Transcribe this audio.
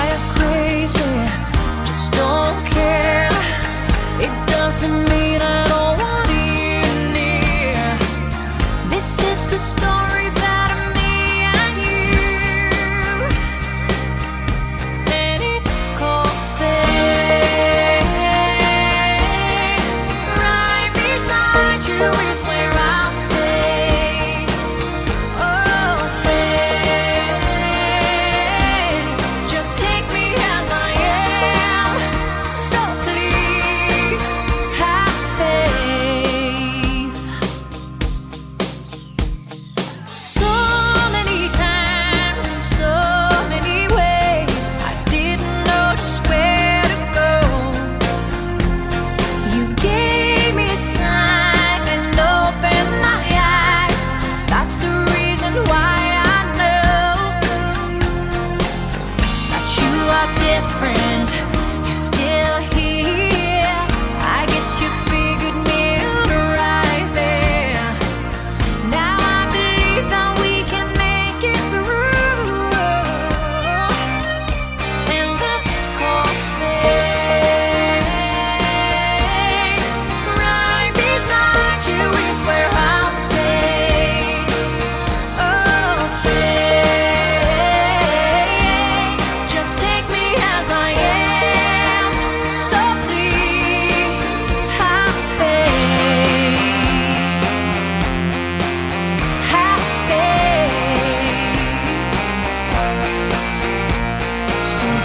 you crazy, just don't care. It doesn't mean I don't want you near. This is the story about me and you, and it's called fate. Right beside you is where I'll stay. Oh, fate, just take me as I am. So please have faith. So many times in so many ways, I didn't know just where to go. You gave me a sign and opened my eyes. That's the reason why I know that you are different. You're still here. I guess you figured me out right there. Now I believe that we can make it through, and that's called fate. Right beside you is where I'll stay. Oh, fate, just take me as I am. So please have faith. Have faith. So